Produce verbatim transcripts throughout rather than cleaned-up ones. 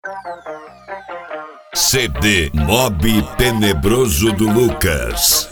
C D Mob Tenebroso do Lucas.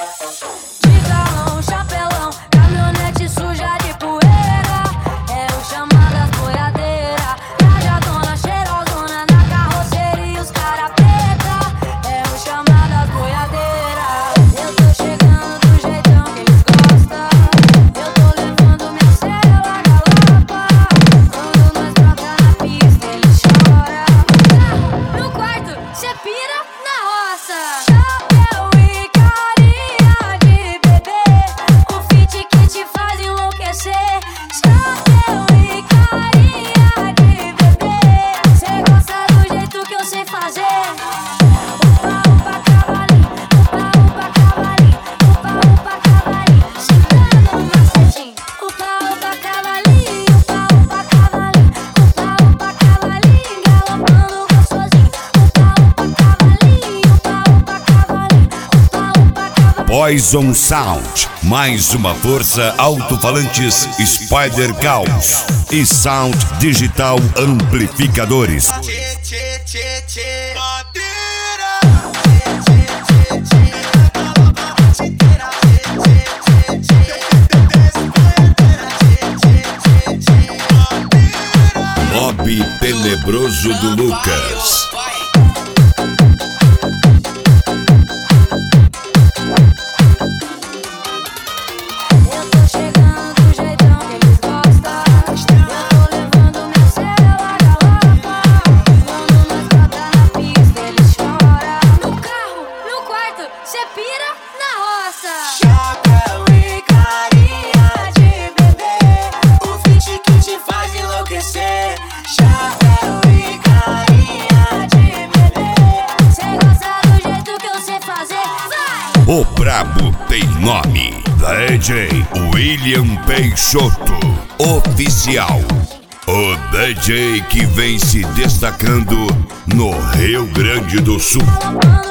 Poison Sound, mais uma força alto-falantes Spider Caos e Sound Digital Amplificadores. Mob Tenebroso do Lucas. O brabo tem nome, D J William Peixoto, oficial. O D J que vem se destacando no Rio Grande do Sul.